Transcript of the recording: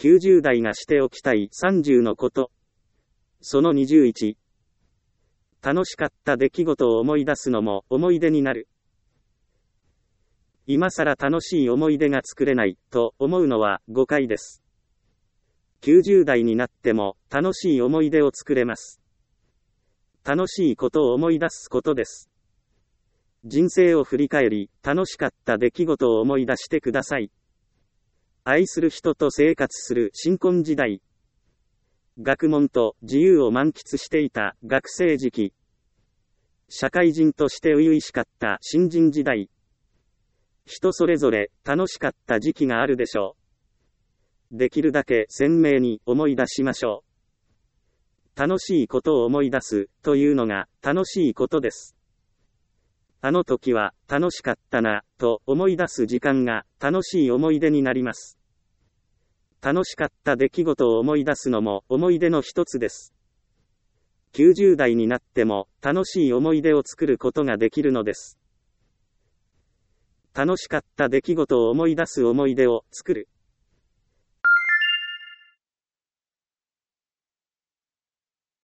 90代がしておきたい30のこと。その21。楽しかった出来事を思い出すのも思い出になる。今更楽しい思い出が作れないと思うのは誤解です。90代になっても楽しい思い出を作れます。楽しいことを思い出すことです。人生を振り返り、楽しかった出来事を思い出してください。愛する人と生活する新婚時代。学問と自由を満喫していた学生時期。社会人として初々しかった新人時代。人それぞれ楽しかった時期があるでしょう。できるだけ鮮明に思い出しましょう。楽しいことを思い出すというのが楽しいことです。あの時は楽しかったなと思い出す時間が楽しい思い出になります。楽しかった出来事を思い出すのも思い出の一つです。90代になっても楽しい思い出を作ることができるのです。楽しかった出来事を思い出す思い出を作る。